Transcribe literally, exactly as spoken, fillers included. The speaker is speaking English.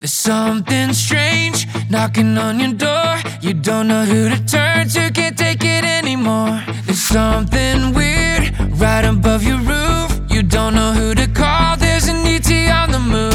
There's something strange knocking on your door. You don't know who to turn to, can't take it anymore. There's something weird right above your roof. You don't know who to call, there's an E T on the move.